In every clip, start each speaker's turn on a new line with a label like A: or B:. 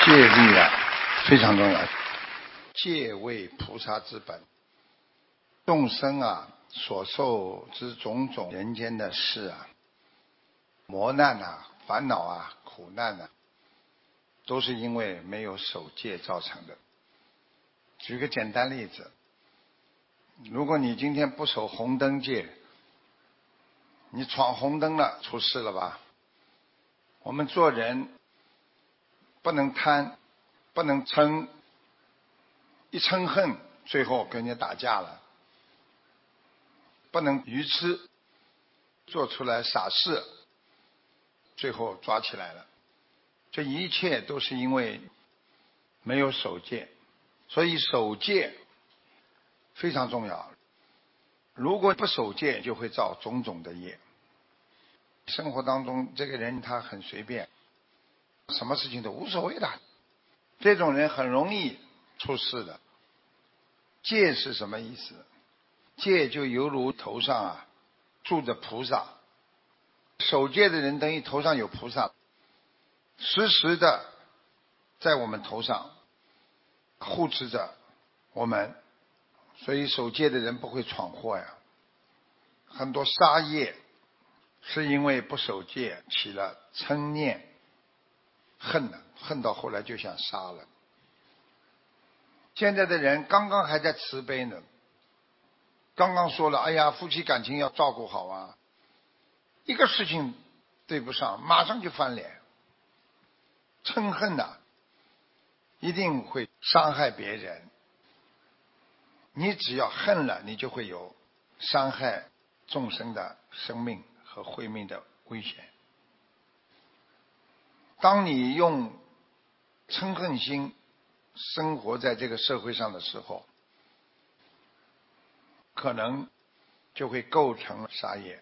A: 戒律啊非常重要，戒为菩萨之本。众生啊所受之种种人间的事啊，磨难啊、烦恼啊、苦难啊，都是因为没有守戒造成的。举个简单例子，如果你今天不守红灯戒，你闯红灯了，出事了吧？我们做人不能贪，不能嗔，一嗔恨，最后跟人家打架了。不能愚痴，做出来傻事，最后抓起来了。这一切都是因为没有守戒，所以守戒非常重要。如果不守戒，就会造种种的业。生活当中这个人他很随便，什么事情都无所谓的，这种人很容易出事的。戒是什么意思？戒就犹如头上啊住着菩萨，守戒的人等于头上有菩萨，时时的在我们头上护持着我们，所以守戒的人不会闯祸呀。很多杀业是因为不守戒起了嗔念，恨到后来就想杀了。现在的人刚刚还在慈悲呢，刚刚说了，哎呀，夫妻感情要照顾好啊，一个事情对不上，马上就翻脸。嗔恨啊，一定会伤害别人。你只要恨了，你就会有伤害众生的生命和慧命的危险。当你用嗔恨心生活在这个社会上的时候，可能就会构成杀业。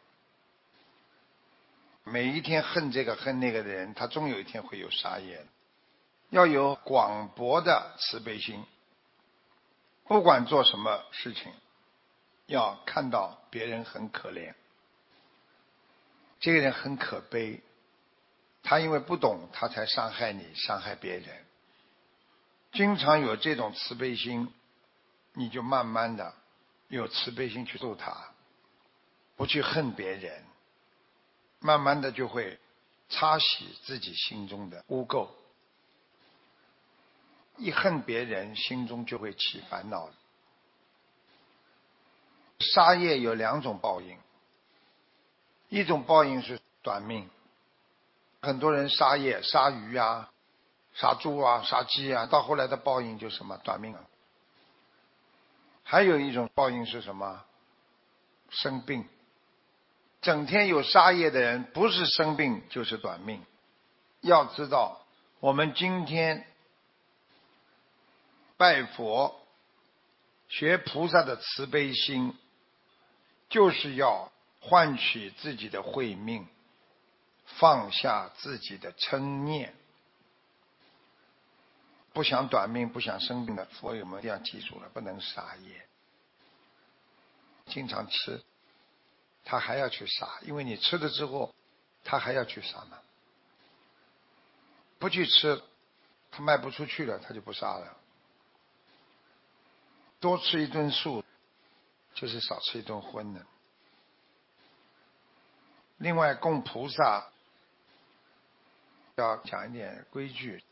A: 每一天恨这个恨那个的人，他终有一天会有杀业。要有广博的慈悲心，不管做什么事情，要看到别人很可怜，这个人很可悲，他因为不懂，他才伤害你，伤害别人。经常有这种慈悲心，你就慢慢的有慈悲心去度他，不去恨别人，慢慢的就会擦洗自己心中的污垢。一恨别人，心中就会起烦恼。杀业有两种报应，一种报应是短命，很多人杀业，杀鱼啊、杀猪啊、杀鸡啊，到后来的报应就什么短命了。还有一种报应是什么？生病。整天有杀业的人，不是生病就是短命。要知道，我们今天拜佛学菩萨的慈悲心，就是要换取自己的慧命，放下自己的嗔念。不想短命不想生病的佛友们一定要记住了，不能杀业。经常吃他还要去杀，因为你吃了之后他还要去杀嘛。不去吃他卖不出去了，他就不杀了。多吃一顿素就是少吃一顿荤的。另外供菩萨要讲一点规矩，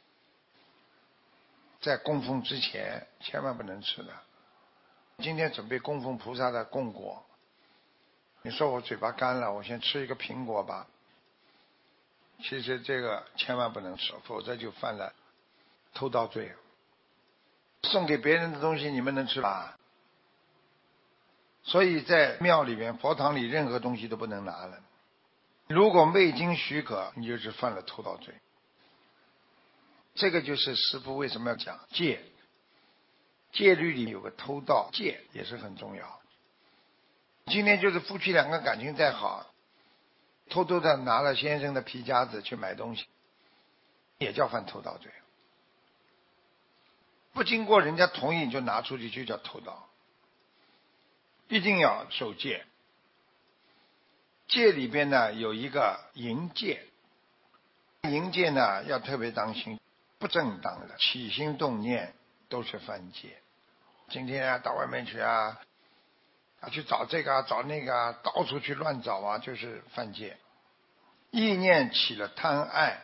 A: 在供奉之前千万不能吃的。今天准备供奉菩萨的供果，你说我嘴巴干了，我先吃一个苹果吧，其实这个千万不能吃，否则就犯了偷盗罪。送给别人的东西你们能吃吧？所以在庙里面佛堂里任何东西都不能拿了，如果未经许可你就是犯了偷盗罪。这个就是师父为什么要讲戒，戒律里有个偷盗戒也是很重要。今天就是夫妻两个感情再好，偷偷的拿了先生的皮夹子去买东西，也叫犯偷盗罪。不经过人家同意就拿出去就叫偷盗。一定要守戒。戒里边呢有一个淫戒，淫戒呢要特别当心。 不正当的起心动念都是犯戒。今天啊，到外面去啊，去找这个啊，找那个啊，到处去乱找啊，就是犯戒。意念起了贪爱，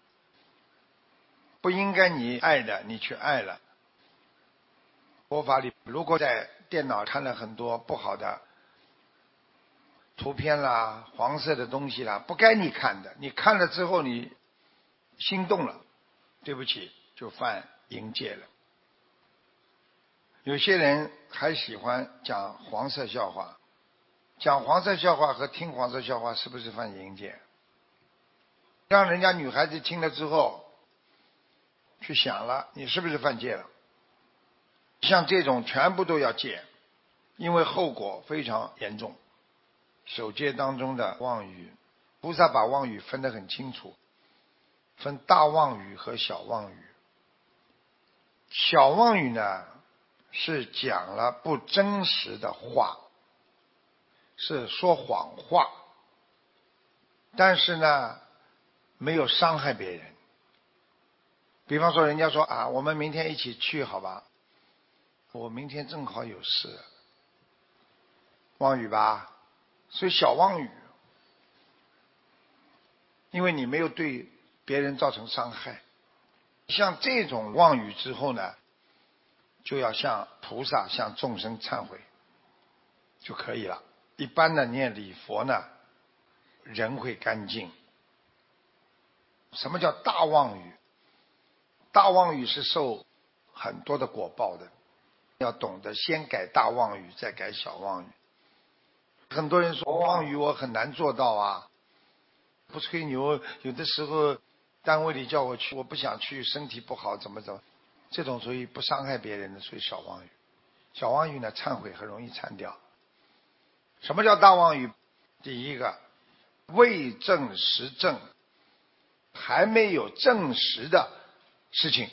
A: 不应该你爱的，你去爱了。佛法里，如果在电脑看了很多不好的图片啦、黄色的东西啦，不该你看的，你看了之后你心动了，对不起，就犯淫戒了。有些人还喜欢讲黄色笑话，讲黄色笑话和听黄色笑话是不是犯淫戒？让人家女孩子听了之后去想了，你是不是犯戒了？像这种全部都要戒，因为后果非常严重。守戒当中的妄语，菩萨把妄语分得很清楚，分大妄语和小妄语。小妄语呢，是讲了不真实的话，是说谎话，但是呢没有伤害别人。比方说人家说啊，我们明天一起去好吧，我明天正好有事，妄语吧，所以小妄语，因为你没有对别人造成伤害。像这种妄语之后呢，就要向菩萨向众生忏悔就可以了。一般的念礼佛呢，人会干净。什么叫大妄语？大妄语是受很多的果报的，要懂得先改大妄语，再改小妄语。很多人说妄语我很难做到啊，不吹牛，有的时候单位里叫我去，我不想去，身体不好，怎么，这种属于不伤害别人的，属于小妄语。小妄语呢，忏悔很容易忏掉。什么叫大妄语？第一个，未证实证，还没有证实的事情，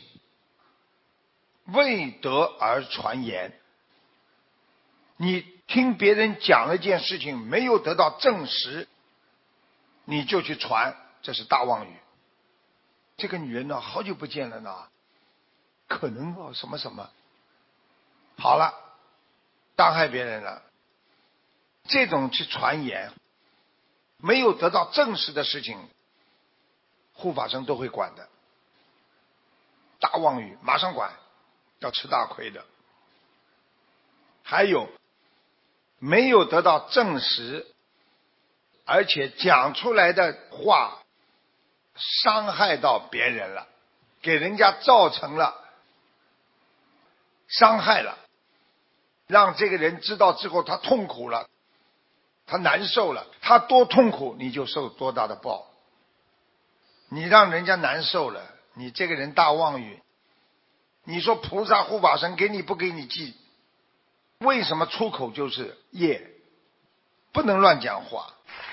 A: 未得而传言。你听别人讲了一件事情，没有得到证实，你就去传，这是大妄语。这个女人呢，好久不见了呢，可能什么什么，好了，伤害别人了。这种去传言，没有得到证实的事情，护法神都会管的。大妄语马上管，要吃大亏的。还有没有得到证实，而且讲出来的话伤害到别人了，给人家造成了伤害了，让这个人知道之后他痛苦了，他难受了，他多痛苦你就受多大的报。你让人家难受了，你这个人大妄语，你说菩萨护法神给你不给你记？为什么出口就是业？不能乱讲话。